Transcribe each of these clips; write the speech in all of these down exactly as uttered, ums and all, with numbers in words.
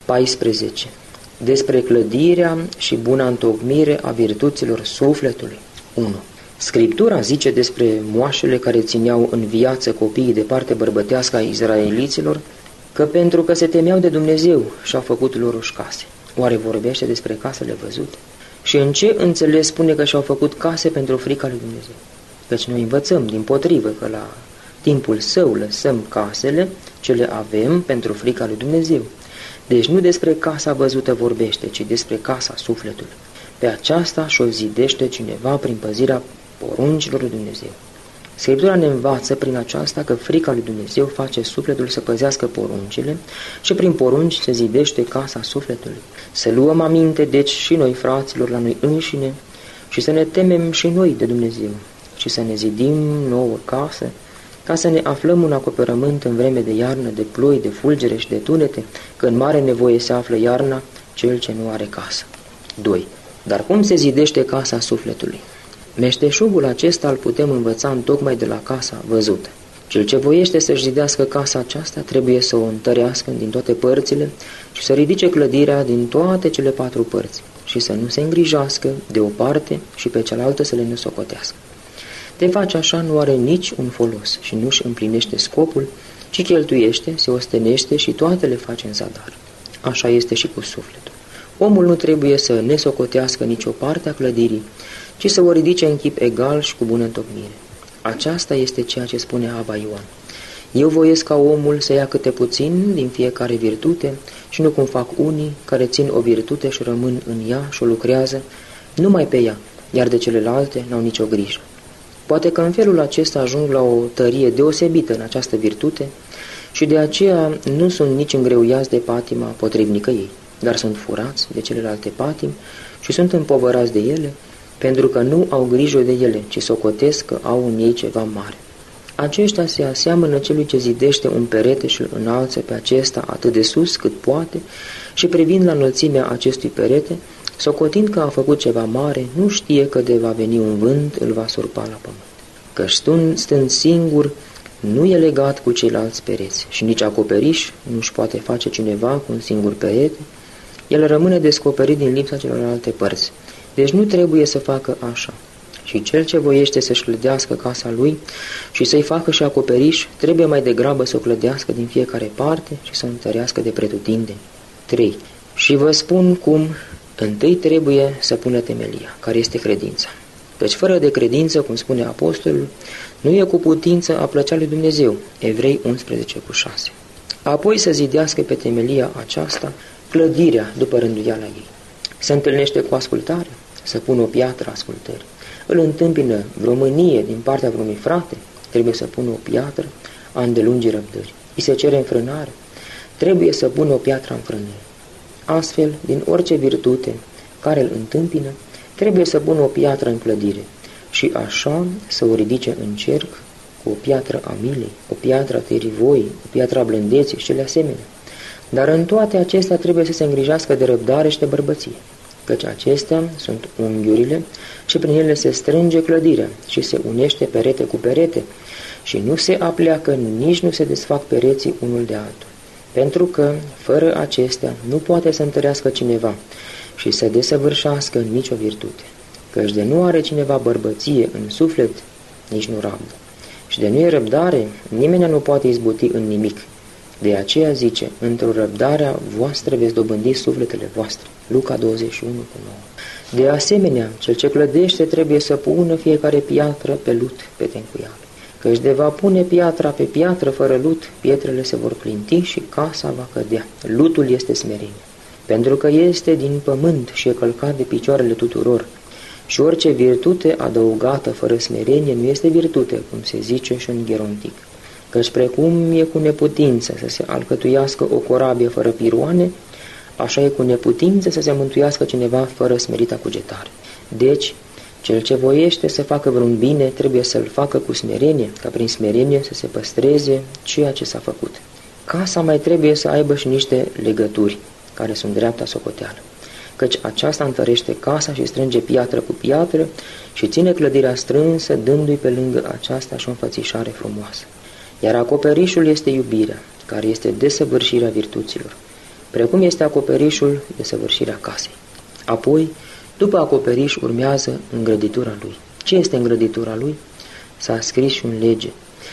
paisprezece. Despre clădirea și buna întocmire a virtuților sufletului. unu. Scriptura zice despre moașele care țineau în viață copiii de parte bărbătească a izraeliților că pentru că se temeau de Dumnezeu și-au făcut lor o case. Oare vorbește despre casele văzute? Și în ce înțeles spune că și-au făcut case pentru frica lui Dumnezeu? Căci noi învățăm dimpotrivă că la timpul său lăsăm casele ce le avem pentru frica lui Dumnezeu. Deci nu despre casa văzută vorbește, ci despre casa sufletului. Pe aceasta și-o zidește cineva prin păzirea poruncilor lui Dumnezeu. Scriptura ne învață prin aceasta că frica lui Dumnezeu face sufletul să păzească poruncile și prin porunci se zidește casa sufletului. Să luăm aminte, deci, și noi, fraților, la noi înșine și să ne temem și noi de Dumnezeu și să ne zidim nouă casă, ca să ne aflăm un acoperământ în vreme de iarnă, de ploi, de fulgere și de tunete, că în mare nevoie se află iarna cel ce nu are casă. doi. Dar cum se zidește casa sufletului? Meșteșugul acesta îl putem învăța întocmai de la casa văzută. Cel ce voiește să-și zidească casa aceasta trebuie să o întărească din toate părțile și să ridice clădirea din toate cele patru părți și să nu se îngrijească de o parte și pe cealaltă să le nesocotească. De face așa nu are nici un folos și nu-și împlinește scopul, ci cheltuiește, se ostenește și toate le face în zadar. Așa este și cu sufletul. Omul nu trebuie să nesocotească nicio parte a clădirii, ci să o ridice în chip egal și cu bună întocmire. Aceasta este ceea ce spune Aba Ioan. Eu voiesc ca omul să ia câte puțin din fiecare virtute și nu cum fac unii care țin o virtute și rămân în ea și o lucrează numai pe ea, iar de celelalte n-au nicio grijă. Poate că în felul acesta ajung la o tărie deosebită în această virtute și de aceea nu sunt nici îngreuiați de patima potrivnică ei, dar sunt furați de celelalte patimi și sunt împovărați de ele, pentru că nu au grijă de ele, ci socotesc că au în ei ceva mare. Aceștia se aseamănă celui ce zidește un perete și îl înalță pe acesta atât de sus cât poate și privind la înălțimea acestui perete, socotind că a făcut ceva mare, nu știe că de va veni un vânt, îl va surpa la pământ. Că stând singur, nu e legat cu ceilalți pereți și nici acoperiș nu-și poate face cineva cu un singur perete, el rămâne descoperit din lipsa celorlalte părți. Deci nu trebuie să facă așa. Și cel ce voiește să-și clădească casa lui și să-i facă și acoperiș, trebuie mai degrabă să o clădească din fiecare parte și să o întărească de pretutindeni. trei. Și vă spun cum întâi trebuie să pună temelia, care este credința. Căci fără de credință, cum spune apostolul, nu e cu putință a plăcea lui Dumnezeu. Evrei unsprezece cu șase. Apoi să zidească pe temelia aceasta clădirea după rânduiala ei. Se întâlnește cu ascultare, să pună o piatră ascultării. Îl întâmpină vreo mânie din partea vreunui frate, trebuie să pună o piatră a îndelungii răbdări. Îi se cere înfrânare, trebuie să pună o piatră a înfrânării. Astfel, din orice virtute care îl întâmpină, trebuie să pună o piatră în clădire și așa să o ridice în cerc cu o piatră a milei, o piatră a terivoii, o piatră a blândeții și cele asemenea. Dar în toate acestea trebuie să se îngrijească de răbdare și de bărbăție, căci acestea sunt unghiurile și prin ele se strânge clădirea și se unește perete cu perete și nu se apleacă, nici nu se desfac pereții unul de altul. Pentru că, fără acestea, nu poate să întărească cineva și să desăvârșească nicio virtute, căci de nu are cineva bărbăție în suflet, nici nu rabdă. Și de nu e răbdare, nimeni nu poate izbuti în nimic. De aceea zice, într-o răbdarea voastră veți dobândi sufletele voastre. Luca douăzeci și unu cu nouă. De asemenea, cel ce clădește trebuie să pună fiecare piatră pe lut, pe tencuială. Căci de va pune piatra pe piatră fără lut, pietrele se vor clinti și casa va cădea. Lutul este smerenie, pentru că este din pământ și e călcat de picioarele tuturor. Și orice virtute adăugată fără smerenie nu este virtute, cum se zice și în Gherontic. Căci precum e cu neputință să se alcătuiască o corabie fără piroane, așa e cu neputință să se mântuiască cineva fără smerita cugetare. Deci, cel ce voiește să facă vreun bine trebuie să-l facă cu smerenie, ca prin smerenie să se păstreze ceea ce s-a făcut. Casa mai trebuie să aibă și niște legături, care sunt dreapta socoteală, căci aceasta întărește casa și strânge piatră cu piatră și ține clădirea strânsă, dându-i pe lângă aceasta și o înfățișare frumoasă. Iar acoperișul este iubirea, care este desăvârșirea virtuților, precum este acoperișul de săvârșirea casei. Apoi, după acoperiș urmează îngrăditura lui. Ce este îngrăditura lui? S-a scris și în lege: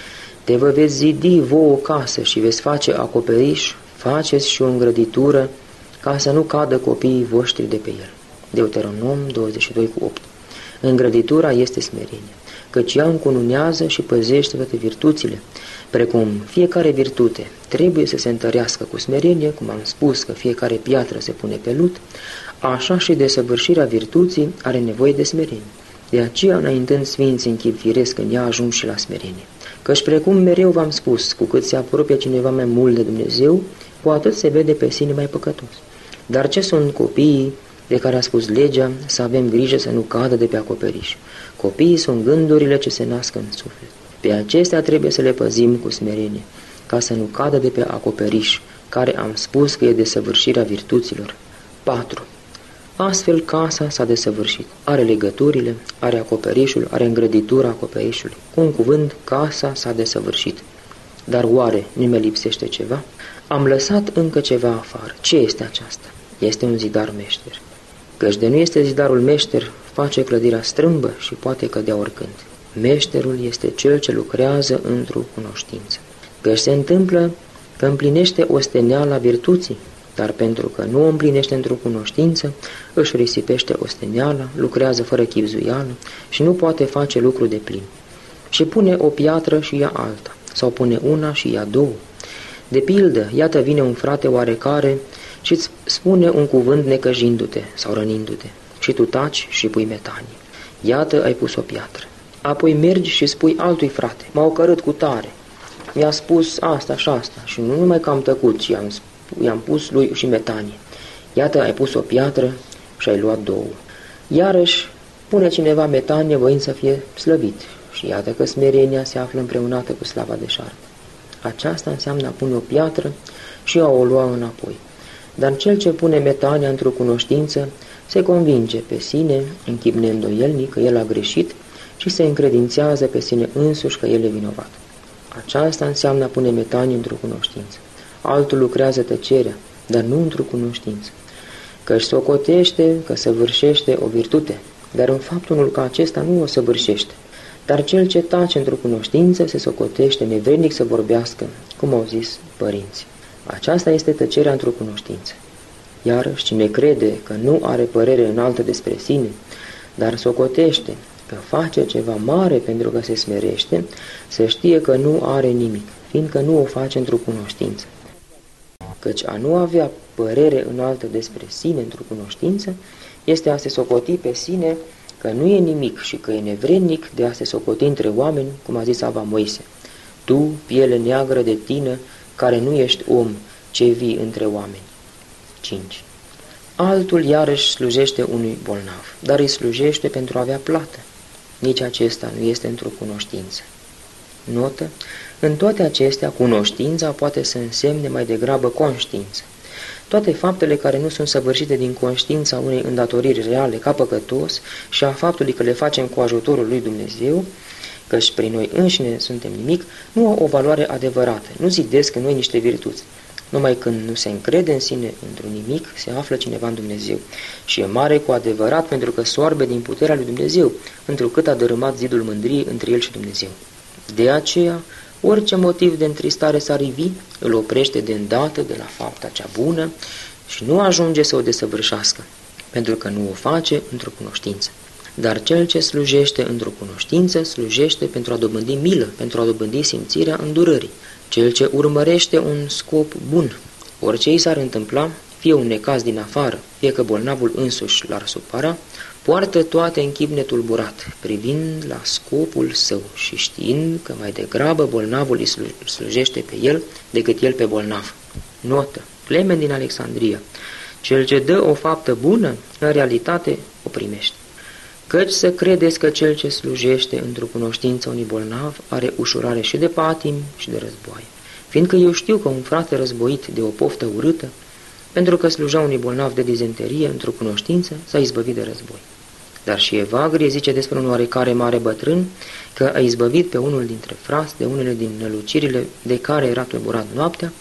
te vă veți zidi vouă o casă și veți face acoperiș, faceți și o îngrăditură, ca să nu cadă copiii voștri de pe el. Deuteronom douăzeci și doi cu opt. Îngrăditura este smerenie, căci ea încununează și păzește toate virtuțile. Precum fiecare virtute trebuie să se întărească cu smerenie, cum am spus că fiecare piatră se pune pe lut, așa și desăvârșirea virtuții are nevoie de smerenie. De aceea, înaintând sfinții în chip firesc, în ea ajung și la smerenie. Căci precum mereu v-am spus, cu cât se apropie cineva mai mult de Dumnezeu, cu atât se vede pe sine mai păcătos. Dar ce sunt copiii de care a spus legea, să avem grijă să nu cadă de pe acoperiș? Copiii sunt gândurile ce se nasc în suflet. Pe acestea trebuie să le păzim cu smerenie, ca să nu cadă de pe acoperiș, care am spus că e desăvârșirea virtuților. patru. Astfel casa s-a desăvârșit. Are legăturile, are acoperișul, are îngrăditura acoperișului. Cu un cuvânt, casa s-a desăvârșit. Dar oare nu mi lipsește ceva? Am lăsat încă ceva afară. Ce este aceasta? Este un zidar meșter. Căci de nu este zidarul meșter, face clădirea strâmbă și poate cădea oricând. Meșterul este cel ce lucrează într-o cunoștință. Căci se întâmplă că împlinește osteneala virtuții, dar pentru că nu o împlinește într-o cunoștință, își risipește osteneala, lucrează fără chibzuială și nu poate face lucru de plin. Și pune o piatră și ia alta, sau pune una și ia două. De pildă, iată vine un frate oarecare și îți spune un cuvânt necăjindu-te sau rănindu-te, și tu taci și pui metanie. Iată, ai pus o piatră. Apoi mergi și spui altui frate: m-a ocărât cu tare, mi-a spus asta și asta, și nu numai că am tăcut, ci i-am, i-am pus lui și metanie. Iată, ai pus o piatră și ai luat două. Iarăși pune cineva metanie voind să fie slăvit, și iată că smerenia se află împreunată cu slava de șarpe. Aceasta înseamnă a pune o piatră și a o lua înapoi. Dar cel ce pune metania într-o cunoștință se convinge pe sine, în chip neîndoielnic, că el a greșit și se încredințează pe sine însuși că el e vinovat. Aceasta înseamnă a pune metanie într-o cunoștință. Altul lucrează tăcerea, dar nu într-o cunoștință. Că își socotește că săvârșește o virtute, dar în fapt unul ca acesta nu o săvârșește. Dar cel ce tace într-o cunoștință se socotește nevrednic să vorbească, cum au zis părinții. Aceasta este tăcerea într-o cunoștință. Iarăși, cine crede că nu are părere înaltă despre sine, dar socotește că face ceva mare pentru că se smerește, să știe că nu are nimic, fiindcă nu o face într-o cunoștință. Căci a nu avea părere înaltă despre sine într-o cunoștință este a se socoti pe sine că nu e nimic și că e nevrednic de a se socoti între oameni, cum a zis Ava Moise: tu, piele neagră de tine, care nu ești om, ce vii între oameni. cinci. Altul iarăși slujește unui bolnav, dar îi slujește pentru a avea plată. Nici acesta nu este într-o cunoștință. Notă: în toate acestea, cunoștința poate să însemne mai degrabă conștiință. Toate faptele care nu sunt săvârșite din conștiința unei îndatoriri reale ca păcătos și a faptului că le facem cu ajutorul lui Dumnezeu, căci prin noi înșine suntem nimic, nu au o valoare adevărată, nu zidesc în noi niște virtuți. Numai când nu se încrede în sine într-un nimic, se află cineva în Dumnezeu. Și e mare cu adevărat pentru că soarbe din puterea lui Dumnezeu, întrucât a dărâmat zidul mândriei între el și Dumnezeu. De aceea, orice motiv de întristare s-ar ivi, îl oprește de îndată de la fapta cea bună și nu ajunge să o desăvârșească, pentru că nu o face într-o cunoștință. Dar cel ce slujește într-o cunoștință, slujește pentru a dobândi milă, pentru a dobândi simțirea îndurării. Cel ce urmărește un scop bun, orice i s-ar întâmpla, fie un necaz din afară, fie că bolnavul însuși l-ar supăra, poartă toate în chip netulburat, privind la scopul său și știind că mai degrabă bolnavul îi slujește pe el decât el pe bolnav. Notă: Clement din Alexandria: cel ce dă o faptă bună, în realitate o primește. Căci să credeți că cel ce slujește într-o cunoștință unui bolnav are ușurare și de patimi și de războaie. Fiindcă eu știu că un frate războit de o poftă urâtă, pentru că sluja unui bolnav de dizenterie într-o cunoștință, s-a izbăvit de război. Dar și Evagrie zice despre un oarecare mare bătrân că a izbăvit pe unul dintre frați de unele din nălucirile de care era tulburat noaptea,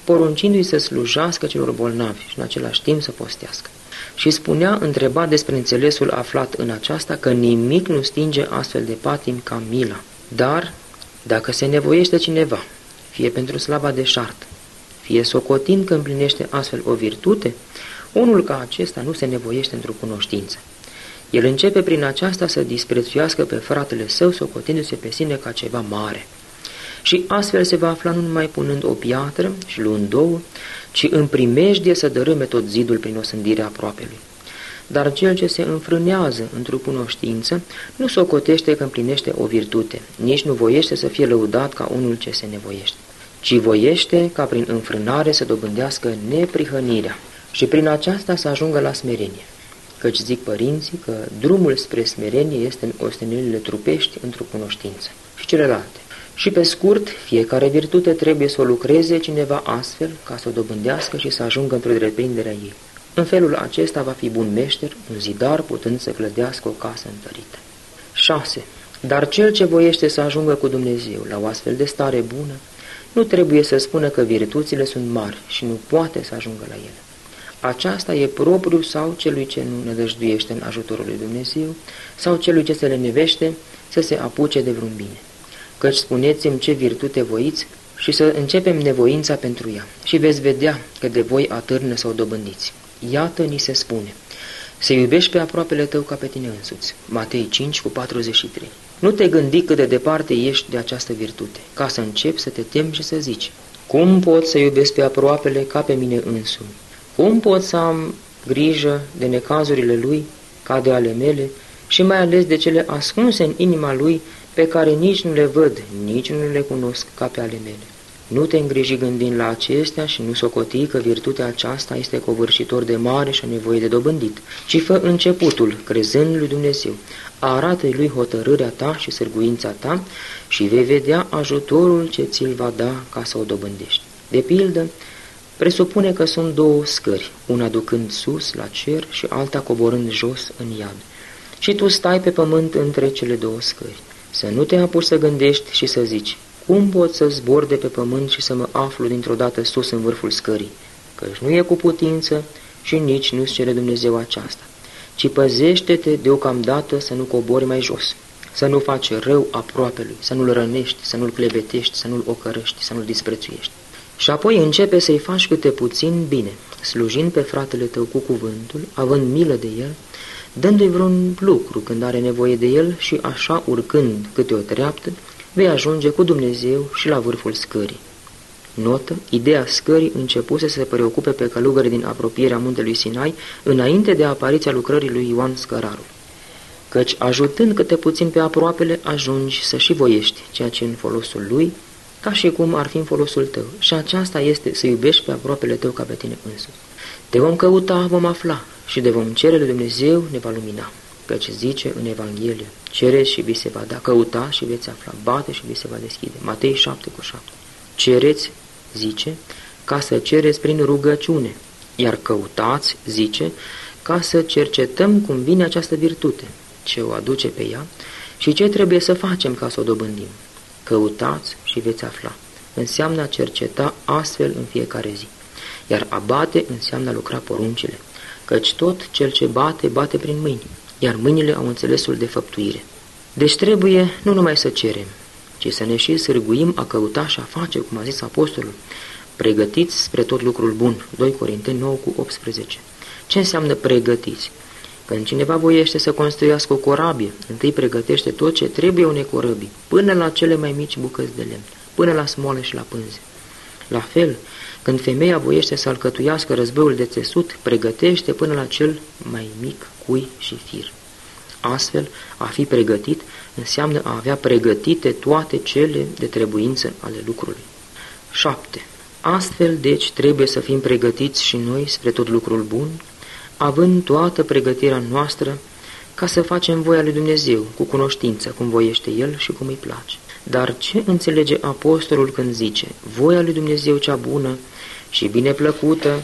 poruncindu-i să slujească celor bolnavi și în același timp să postească. Și spunea, întrebat despre înțelesul aflat în aceasta, că nimic nu stinge astfel de patim ca mila. Dar, dacă se nevoiește cineva, fie pentru slava deșartă, fie socotind că împlinește astfel o virtute, unul ca acesta nu se nevoiește într-o cunoștință. El începe prin aceasta să disprețuiască pe fratele său, socotindu-se pe sine ca ceva mare. Și astfel se va afla nu numai punând o piatră și luând două, ci în primejdie să dărâme tot zidul prin osândirea aproapelui. Dar cel ce se înfrânează într-o cunoștință nu socotește că împlinește o virtute, nici nu voiește să fie lăudat ca unul ce se nevoiește, ci voiește ca prin înfrânare să dobândească neprihănirea și prin aceasta să ajungă la smerenie. Căci zic părinții că drumul spre smerenie este în ostenelile trupești într-o cunoștință și celelalte. Și pe scurt, fiecare virtute trebuie să o lucreze cineva astfel ca să o dobândească și să ajungă într-o întreprinderea ei. În felul acesta va fi bun meșter, un zidar putând să clădească o casă întărită. șase. Dar cel ce voiește să ajungă cu Dumnezeu la o astfel de stare bună, nu trebuie să spună că virtuțile sunt mari și nu poate să ajungă la ele. Aceasta e propriu sau celui ce nu nădăjduiește în ajutorul lui Dumnezeu, sau celui ce se lenevește să se apuce de vreun bine. Căci spuneți-mi ce virtute voiți și să începem nevoința pentru ea și veți vedea că de voi atârnă să o dobândiți. Iată ni se spune, să iubești pe aproapele tău ca pe tine însuți. Matei cinci cu patruzeci și trei. Nu te gândi cât de departe ești de această virtute, ca să începi să te temi și să zici, cum pot să iubesc pe aproapele ca pe mine însumi? Cum pot să am grijă de necazurile lui ca de ale mele și mai ales de cele ascunse în inima lui pe care nici nu le văd, nici nu le cunosc ca pe ale mele? Nu te îngriji gândind la acestea și nu socoti că virtutea aceasta este covârșitor de mare și a nevoie de dobândit, ci fă începutul, crezând lui Dumnezeu, arată-i lui hotărârea ta și sârguința ta și vei vedea ajutorul ce ți-l va da ca să o dobândești. De pildă, presupune că sunt două scări, una ducând sus la cer și alta coborând jos în iad. Și tu stai pe pământ între cele două scări. Să nu te apuci să gândești și să zici, cum pot să zbor de pe pământ și să mă aflu dintr-o dată sus în vârful scării? Căci nu e cu putință și nici nu-ți cere Dumnezeu aceasta, ci păzește-te deocamdată să nu cobori mai jos, să nu faci rău aproapelui, să nu-l rănești, să nu-l clevetești, să nu-l ocărăști, să nu-l disprețuiești. Și apoi începe să-i faci câte puțin bine, slujind pe fratele tău cu cuvântul, având milă de el, dându-i vreun lucru când are nevoie de el și așa urcând câte o treaptă, vei ajunge cu Dumnezeu și la vârful scării. Notă, ideea scării începuse să se preocupe pe călugării din apropierea muntelui Sinai înainte de apariția lucrării lui Ioan Scărarul. Căci ajutând câte puțin pe aproapele, ajungi să și voiești ceea ce în folosul lui, ca și cum ar fi în folosul tău. Și aceasta este să iubești pe aproapele tău ca pe tine însuți. Te vom căuta, vom afla și de vom cere lui Dumnezeu ne va lumina. Căci zice în Evanghelie, cereți și vi se va da, căuta și veți afla, bate și vi se va deschide. Matei șapte cu șapte. Cereți, zice, ca să cereți prin rugăciune, iar căutați, zice, ca să cercetăm cum vine această virtute, ce o aduce pe ea și ce trebuie să facem ca să o dobândim. Căutați și veți afla. Înseamnă a cerceta astfel în fiecare zi. Iar a bate înseamnă a lucra poruncile, căci tot cel ce bate, bate prin mâini, iar mâinile au înțelesul de făptuire. Deci trebuie nu numai să cerem, ci să ne și sârguim a căuta și a face, cum a zis apostolul, pregătiți spre tot lucrul bun. doi Corinteni nouă cu optsprezece. Ce înseamnă pregătiți? Când cineva voiește să construiască o corabie, întâi pregătește tot ce trebuie unei corăbii, până la cele mai mici bucăți de lemn, până la smoale și la pânze. La fel, când femeia voiește să alcătuiască războiul de țesut, pregătește până la cel mai mic cui și fir. Astfel, a fi pregătit înseamnă a avea pregătite toate cele de trebuință ale lucrului. șapte. Astfel, deci, trebuie să fim pregătiți și noi spre tot lucrul bun, având toată pregătirea noastră ca să facem voia lui Dumnezeu, cu cunoștință, cum voiește El și cum îi place. Dar ce înțelege apostolul când zice, voia lui Dumnezeu cea bună și bineplăcută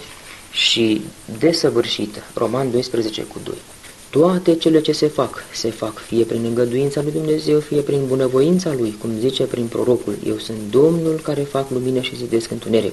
și desăvârșită? Roman doisprezece cu doi. Toate cele ce se fac, se fac fie prin îngăduința lui Dumnezeu, fie prin bunăvoința Lui, cum zice prin prorocul, eu sunt Domnul care fac lumină și zidesc întuneric.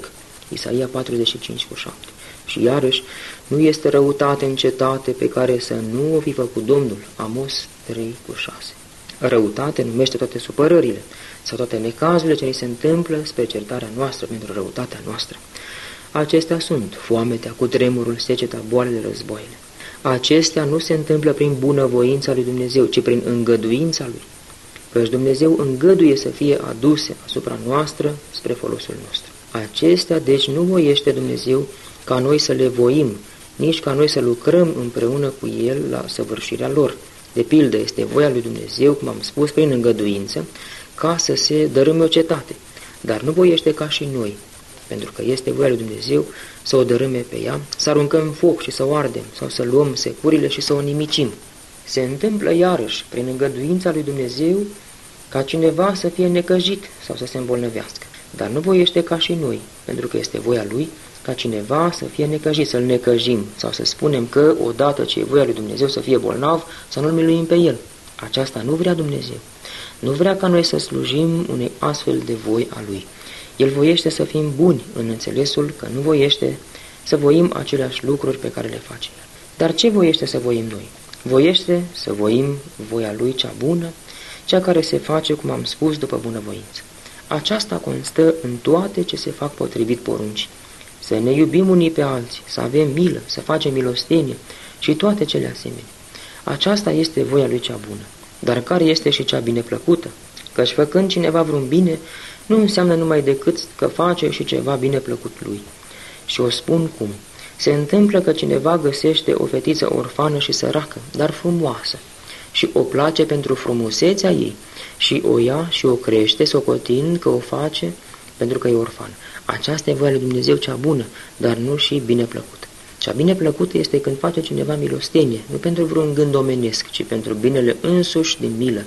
Isaia patruzeci și cinci cu șapte. Și iarăși, nu este răutate în cetate pe care să nu o fi făcut Domnul. Amos trei cu șase. Răutate numește toate supărările sau toate necazurile ce ni se întâmplă spre certarea noastră, pentru răutatea noastră. Acestea sunt foametea, cutremurul, seceta, boalele, războaiele. Acestea nu se întâmplă prin bunăvoința lui Dumnezeu, ci prin îngăduința lui. Căci Dumnezeu îngăduie să fie aduse asupra noastră spre folosul nostru. Acestea, deci, nu voiește Dumnezeu ca noi să le voim, nici ca noi să lucrăm împreună cu El la săvârșirea lor. De pildă, este voia lui Dumnezeu, cum am spus, prin îngăduință, ca să se dărâme o cetate, dar nu voiește ca și noi, pentru că este voia lui Dumnezeu să o dărâme pe ea, să aruncăm în foc și să o ardem, sau să luăm securile și să o nimicim. Se întâmplă iarăși, prin îngăduința lui Dumnezeu, ca cineva să fie necăjit sau să se îmbolnăvească, dar nu voiește ca și noi, pentru că este voia lui ca cineva să fie necăjit, să-l necăjim, sau să spunem că odată ce e voia lui Dumnezeu să fie bolnav, să nu-l miluim pe el. Aceasta nu vrea Dumnezeu. Nu vrea ca noi să slujim unei astfel de voi a lui. El voiește să fim buni în înțelesul că nu voiește să voim aceleași lucruri pe care le face el. Dar ce voiește să voim noi? Voiește să voim voia lui cea bună, cea care se face, cum am spus, după bunăvoință. Aceasta constă în toate ce se fac potrivit poruncii. Să ne iubim unii pe alții, să avem milă, să facem milostenie și toate cele asemenea. Aceasta este voia lui cea bună. Dar care este și cea bineplăcută? Căci făcând cineva vreun bine, nu înseamnă numai decât că face și ceva bineplăcut lui. Și o spun cum. Se întâmplă că cineva găsește o fetiță orfană și săracă, dar frumoasă, și o place pentru frumusețea ei, și o ia și o crește, socotind că o face pentru că e orfană. Aceasta e voia lui Dumnezeu cea bună, dar nu și bineplăcută. Cea bineplăcută este când face cineva milostenie, nu pentru vreun gând omenesc, ci pentru binele însuși din milă.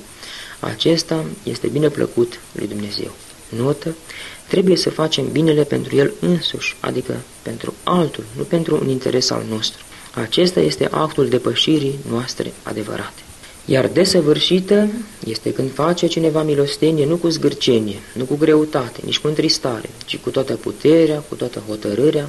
Acesta este bineplăcut lui Dumnezeu. Notă: trebuie să facem binele pentru el însuși, adică pentru altul, nu pentru un interes al nostru. Acesta este actul depășirii noastre adevărate. Iar desăvârșită este când face cineva milostenie nu cu zgârcenie, nu cu greutate, nici cu întristare, ci cu toată puterea, cu toată hotărârea,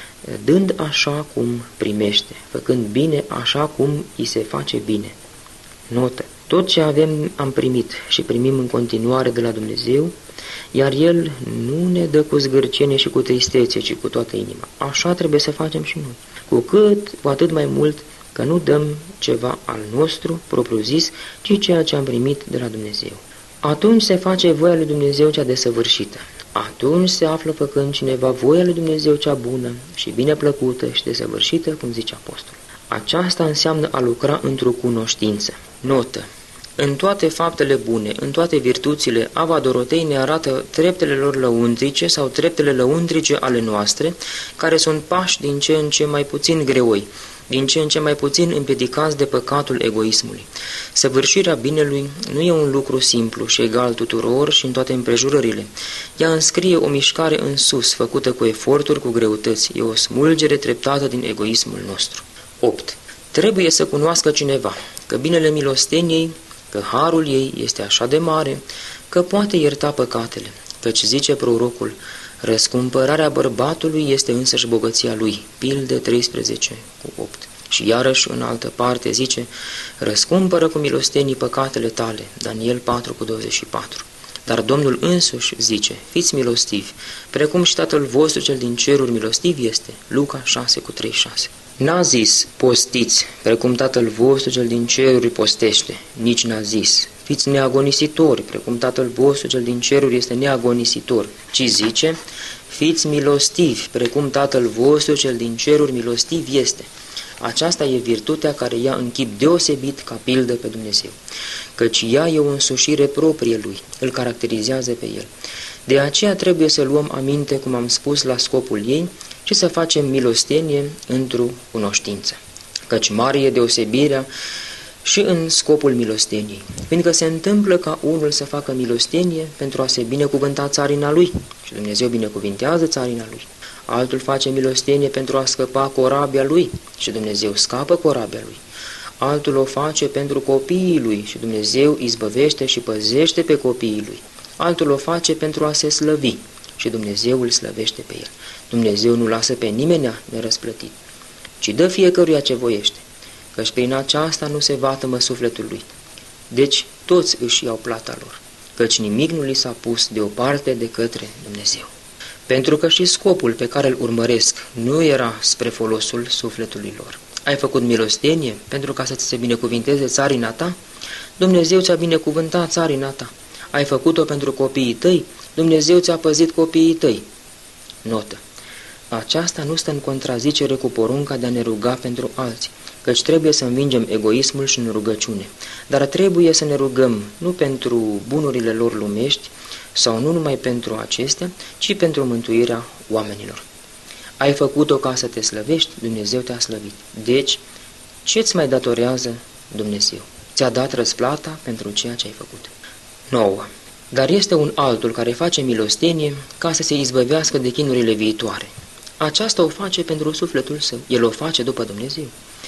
dând așa cum primește, făcând bine așa cum îi se face bine. Notă: tot ce avem am primit și primim în continuare de la Dumnezeu, iar El nu ne dă cu zgârcenie și cu tristețe, ci cu toată inima. Așa trebuie să facem și noi. Cu cât, cu atât mai mult că nu dăm ceva al nostru, propriu-zis, ci ceea ce am primit de la Dumnezeu. Atunci se face voia lui Dumnezeu cea desăvârșită. Atunci se află făcând cineva voia lui Dumnezeu cea bună și bineplăcută și desăvârșită, cum zice apostolul. Aceasta înseamnă a lucra într-o cunoștință. Notă: în toate faptele bune, în toate virtuțile, Ava Dorotei ne arată treptele lor lăuntrice sau treptele lăuntrice ale noastre, care sunt pași din ce în ce mai puțin greoi, din ce în ce mai puțin împiedicați de păcatul egoismului. Săvârșirea binelui nu e un lucru simplu și egal tuturor și în toate împrejurările. Ea înscrie o mișcare în sus, făcută cu eforturi, cu greutăți. E o smulgere treptată din egoismul nostru. opt. Trebuie să cunoască cineva că binele milosteniei, că harul ei este așa de mare, că poate ierta păcatele, căci zice prorocul: răscumpărarea bărbatului este însăși bogăția lui. Pilde treisprezece cu opt. Și iarăși în altă parte zice: răscumpără cu milostenii păcatele tale. Daniel patru cu douăzeci și patru. Dar Domnul însuși zice: fiți milostivi, precum și Tatăl vostru cel din ceruri milostiv este. Luca șase cu treizeci și șase. N-a zis: postiți, precum Tatăl vostru cel din ceruri postește. Nici n-a zis: fiți neagonisitori, precum Tatăl vostru cel din ceruri este neagonisitor. Ci zice: fiți milostivi, precum Tatăl vostru cel din ceruri milostiv este. Aceasta e virtutea care ia în chip deosebit ca pildă pe Dumnezeu, căci ea e o însușire proprie lui, îl caracterizează pe el. De aceea trebuie să luăm aminte, cum am spus, la scopul ei și să facem milostenie într-o cunoștință, căci mare e deosebirea și în scopul milosteniei, fiindcă se întâmplă ca unul să facă milostenie pentru a se binecuvânta țarina lui și Dumnezeu binecuvintează țarina lui. Altul face milostenie pentru a scăpa corabia lui și Dumnezeu scapă corabia lui. Altul o face pentru copiii lui și Dumnezeu izbăvește și păzește pe copiii lui. Altul o face pentru a se slăvi și Dumnezeu îl slăvește pe el. Dumnezeu nu lasă pe nimeni nerăsplătit, ci dă fiecăruia ce voiește, căci prin aceasta nu se vatămă sufletul lui. Deci toți își iau plata lor, căci nimic nu li s-a pus deoparte de către Dumnezeu. Pentru că și scopul pe care îl urmăresc nu era spre folosul sufletului lor. Ai făcut milostenie pentru ca să ți se binecuvinteze țarina ta? Dumnezeu ți-a binecuvântat țarina ta. Ai făcut-o pentru copiii tăi? Dumnezeu ți-a păzit copiii tăi. Notă. Aceasta nu stă în contrazicere cu porunca de a ne ruga pentru alții, căci trebuie să învingem egoismul și în rugăciune. Dar trebuie să ne rugăm nu pentru bunurile lor lumești sau nu numai pentru acestea, ci pentru mântuirea oamenilor. Ai făcut-o ca să te slăvești, Dumnezeu te-a slăvit. Deci, ce-ți mai datorează Dumnezeu? Ți-a dat răsplata pentru ceea ce ai făcut. nouă. Dar este un altul care face milostenie ca să se izbăvească de chinurile viitoare. Aceasta o face pentru sufletul său, el o face după Dumnezeu.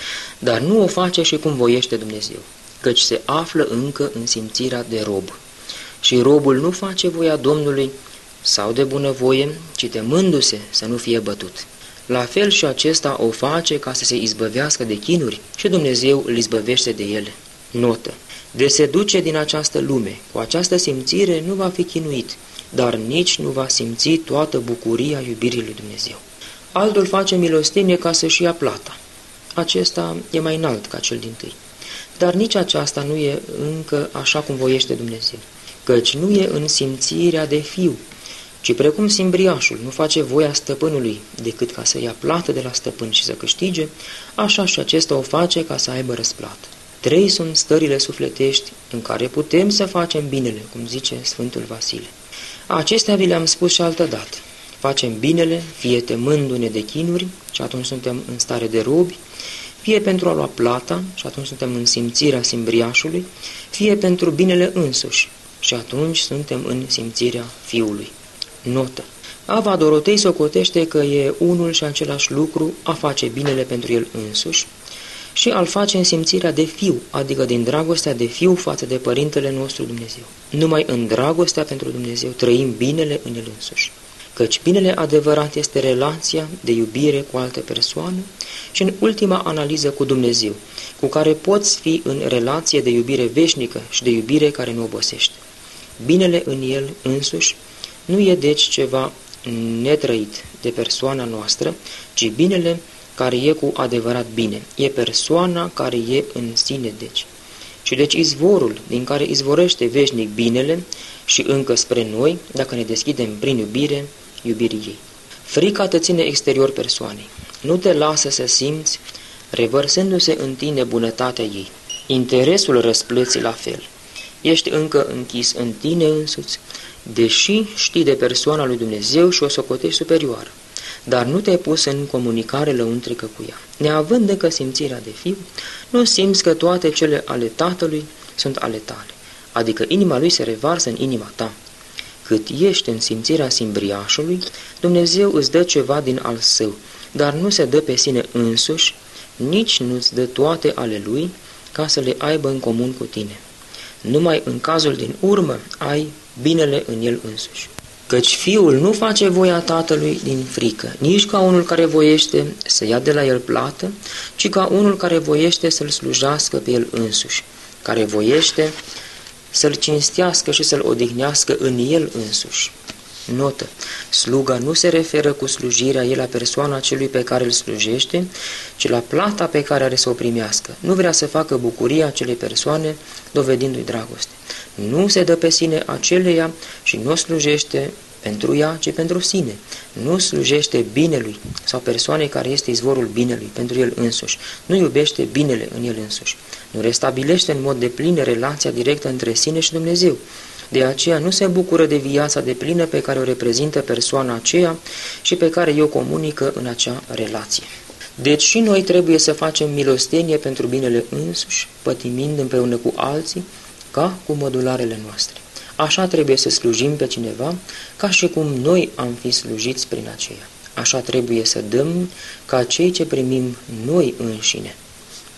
Dar nu o face și cum voiește Dumnezeu, căci se află încă în simțirea de rob. Și robul nu face voia Domnului sau de bunăvoie, ci temându-se să nu fie bătut. La fel și acesta o face ca să se izbăvească de chinuri și Dumnezeu îl izbăvește de ele. Notă. De se duce din această lume, cu această simțire nu va fi chinuit, dar nici nu va simți toată bucuria iubirii lui Dumnezeu. Altul face milostenie ca să-și ia plata. Acesta e mai înalt ca cel dintâi. Dar nici aceasta nu e încă așa cum voiește Dumnezeu, căci nu e în simțirea de fiu, ci precum simbriașul nu face voia stăpânului decât ca să ia plată de la stăpân și să câștige, așa și acesta o face ca să aibă răsplată. Trei sunt stările sufletești în care putem să facem binele, cum zice Sfântul Vasile. Acestea vi le-am spus și altădată. Facem binele, fie temându-ne de chinuri, și atunci suntem în stare de robi, fie pentru a lua plata, și atunci suntem în simțirea simbriașului, fie pentru binele însuși, și atunci suntem în simțirea fiului. Notă. Ava Dorotei socotește că e unul și același lucru a face binele pentru el însuși și al face în simțirea de fiu, adică din dragostea de fiu față de Părintele nostru Dumnezeu. Numai în dragostea pentru Dumnezeu trăim binele în el însuși, căci binele adevărat este relația de iubire cu alte persoane și în ultima analiză cu Dumnezeu, cu care poți fi în relație de iubire veșnică și de iubire care nu obosește. Binele în el însuși nu e deci ceva netrăit de persoana noastră, ci binele care e cu adevărat bine. E persoana care e în sine, deci. Și deci izvorul din care izvorăște veșnic binele și încă spre noi, dacă ne deschidem prin iubire, iubirii ei. Frica te ține exterior persoanei. Nu te lasă să simți, revărsându-se în tine bunătatea ei. Interesul răsplății la fel. Ești încă închis în tine însuți, deși știi de persoana lui Dumnezeu și o socotești superioară, dar nu te-ai pus în comunicare lăuntrică cu ea. Neavând încă simțirea de fiu, nu simți că toate cele ale Tatălui sunt ale tale, adică inima lui se revarsă în inima ta. Cât ești în simțirea simbriașului, Dumnezeu îți dă ceva din al său, dar nu se dă pe sine însuși, nici nu-ți dă toate ale lui ca să le aibă în comun cu tine. Numai în cazul din urmă ai binele în el însuși. Căci fiul nu face voia tatălui din frică, nici ca unul care voiește să ia de la el plată, ci ca unul care voiește să-l slujească pe el însuși, care voiește să-l cinstească și să-l odihnească în el însuși. Notă. Sluga nu se referă cu slujirea ei la persoana celui pe care îl slujește, ci la plata pe care are să o primească. Nu vrea să facă bucuria acelei persoane, dovedindu-i dragoste. Nu se dă pe sine aceleia și nu slujește pentru ea, ci pentru sine. Nu slujește binelui sau persoanei care este izvorul binelui pentru el însuși. Nu iubește binele în el însuși. Nu restabilește în mod deplin relația directă între sine și Dumnezeu. De aceea nu se bucură de viața deplină pe care o reprezintă persoana aceea și pe care o comunică în acea relație. Deci și noi trebuie să facem milostenie pentru binele însuși, pătimind împreună cu alții, ca cu modularele noastre. Așa trebuie să slujim pe cineva, ca și cum noi am fi slujiți prin aceea. Așa trebuie să dăm ca cei ce primim noi înșine.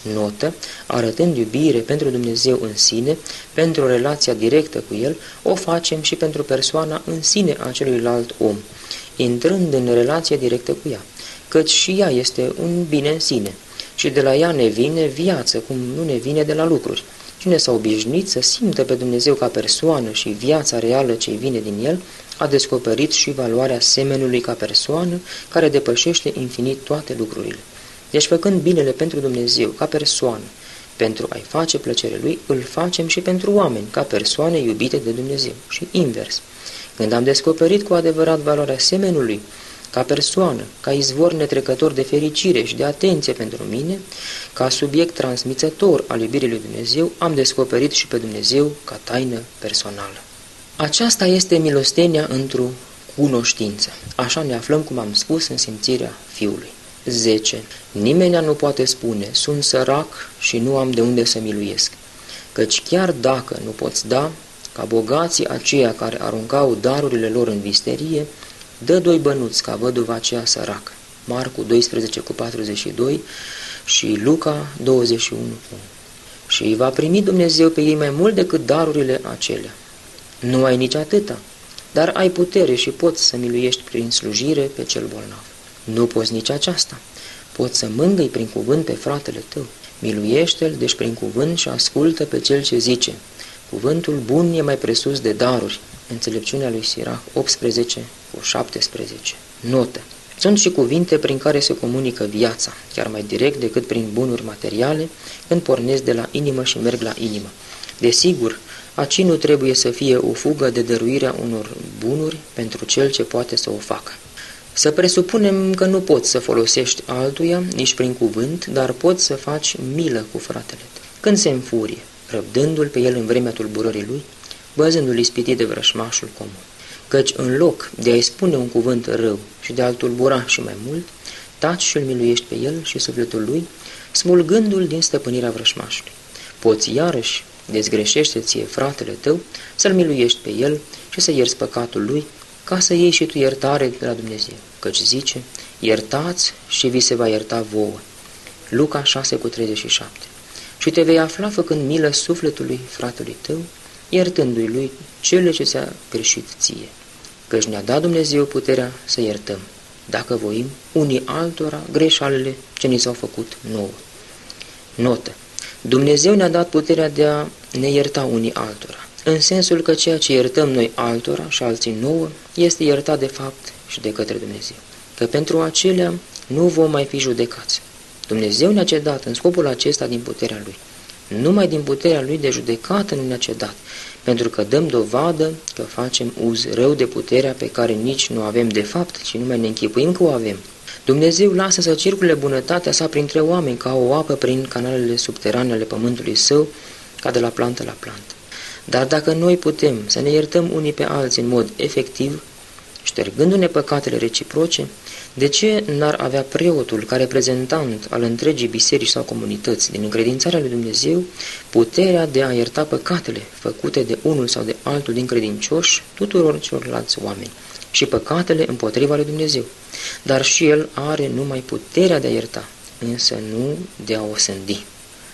Notă: arătând iubire pentru Dumnezeu în sine, pentru relația directă cu El, o facem și pentru persoana în sine a celuilalt om, intrând în relație directă cu ea, căci și ea este un bine în sine și de la ea ne vine viață, cum nu ne vine de la lucruri. Cine s-a obișnuit să simtă pe Dumnezeu ca persoană și viața reală ce vine din El, a descoperit și valoarea semenului ca persoană, care depășește infinit toate lucrurile. Deci, făcând binele pentru Dumnezeu ca persoană, pentru a-i face plăcere Lui, îl facem și pentru oameni, ca persoane iubite de Dumnezeu. Și invers. Când am descoperit cu adevărat valoarea semenului, ca persoană, ca izvor netrecător de fericire și de atenție pentru mine, ca subiect transmițător al iubirii lui Dumnezeu, am descoperit și pe Dumnezeu ca taină personală. Aceasta este milostenia într-o cunoștință. Așa ne aflăm, cum am spus, în simțirea Fiului. zece. Nimenea nu poate spune, sunt sărac și nu am de unde să miluiesc, căci chiar dacă nu poți da, ca bogații aceia care aruncau darurile lor în visterie, dă doi bănuți ca văduva aceea săracă. Marcu doisprezece cu patruzeci și doi și Luca douăzeci și unu. Și îi va primi Dumnezeu pe ei mai mult decât darurile acelea. Nu ai nici atâta, dar ai putere și poți să miluiești prin slujire pe cel bolnav. Nu poți nici aceasta. Poți să mângâi prin cuvânt pe fratele tău. Miluiește-l, deci prin cuvânt, și ascultă pe cel ce zice. Cuvântul bun e mai presus de daruri. Înțelepciunea lui Sirach optsprezece cu șaptesprezece. Notă. Sunt și cuvinte prin care se comunică viața, chiar mai direct decât prin bunuri materiale, când pornesc de la inimă și merg la inimă. Desigur, aci nu trebuie să fie o fugă de dăruirea unor bunuri pentru cel ce poate să o facă. Să presupunem că nu poți să folosești altuia nici prin cuvânt, dar poți să faci milă cu fratele tău. Când se înfurie, răbdându-l pe el în vremea tulburării lui, văzându-l ispitit de vrășmașul comun. Căci în loc de a-i spune un cuvânt rău și de a-l tulbura și mai mult, taci și îl miluiești pe el și sufletul lui, smulgându-l din stăpânirea vrășmașului. Poți iarăși, dezgreșește ție fratele tău, să-l miluiești pe el și să ierți păcatul lui, ca să iei și tu iertare de la Dumnezeu, căci zice, iertați și vi se va ierta vouă. Luca șase cu treizeci și șapte. Și te vei afla făcând milă sufletului fratelui tău, iertându-i lui cele ce ți-a greșit ție, căci ne-a dat Dumnezeu puterea să iertăm, dacă voim, unii altora greșalele ce ni s-au făcut nouă. Notă. Dumnezeu ne-a dat puterea de a ne ierta unii altora, în sensul că ceea ce iertăm noi altora și alții nouă este iertat de fapt și de către Dumnezeu, că pentru acelea nu vom mai fi judecați. Dumnezeu ne-a cedat în scopul acesta din puterea Lui. Numai din puterea Lui de judecată nu ne-a cedat, pentru că dăm dovadă că facem uz rău de puterea pe care nici nu avem de fapt și numai ne închipuim că o avem. Dumnezeu lasă să circule bunătatea sa printre oameni ca o apă prin canalele subterane ale pământului său, ca de la plantă la plantă. Dar dacă noi putem să ne iertăm unii pe alții în mod efectiv, ștergându-ne păcatele reciproce, de ce n-ar avea preotul, ca reprezentant al întregii biserici sau comunități din încredințarea lui Dumnezeu, puterea de a ierta păcatele făcute de unul sau de altul din credincioși tuturor celorlalți oameni și păcatele împotriva lui Dumnezeu? Dar și el are numai puterea de a ierta, însă nu de a o sândi.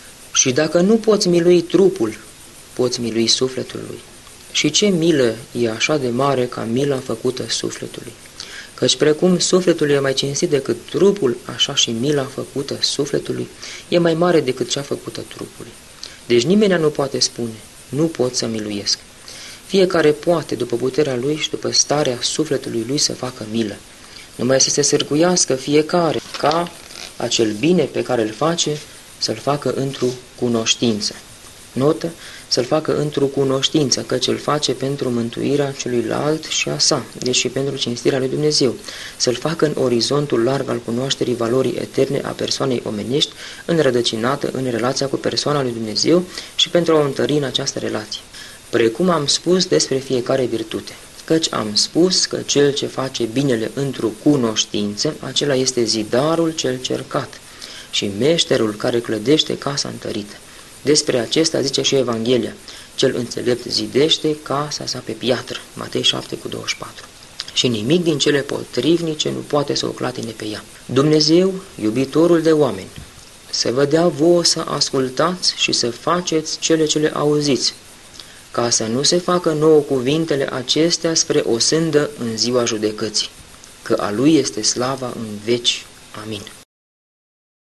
Și dacă nu poți milui trupul, poți milui sufletul lui. Și ce milă e așa de mare ca mila făcută sufletului? Căci precum sufletul e mai cinstit decât trupul, așa și mila făcută sufletului e mai mare decât cea făcută trupului. Deci nimeni nu poate spune, nu pot să miluiesc. Fiecare poate, după puterea lui și după starea sufletului lui, să facă milă. Numai să se sârguiască fiecare ca acel bine pe care îl face să-l facă într-o cunoștință. Notă, să-l facă într-o cunoștință, căci îl face pentru mântuirea celuilalt și a sa, deși pentru cinstirea lui Dumnezeu, să-l facă în orizontul larg al cunoașterii valorii eterne a persoanei omenești, înrădăcinată în relația cu persoana lui Dumnezeu și pentru a o întări în această relație. Precum am spus despre fiecare virtute, căci am spus că cel ce face binele într-o cunoștință, acela este zidarul cel cercat și meșterul care clădește casa întărită. Despre acesta zice și Evanghelia, cel înțelept zidește casa sa pe piatră, Matei șapte cu douăzeci și patru. Și nimic din cele potrivnice nu poate să o clatine pe ea. Dumnezeu, iubitorul de oameni, să vă dea vouă să ascultați și să faceți cele ce le auziți, ca să nu se facă nouă cuvintele acestea spre o sândă în ziua judecății, că a Lui este slava în veci. Amin.